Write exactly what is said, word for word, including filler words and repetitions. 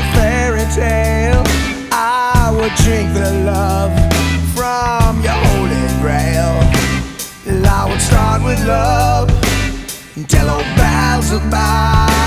fairy tale. I would drink the love from your holy grail. I would start with love and tell old pals about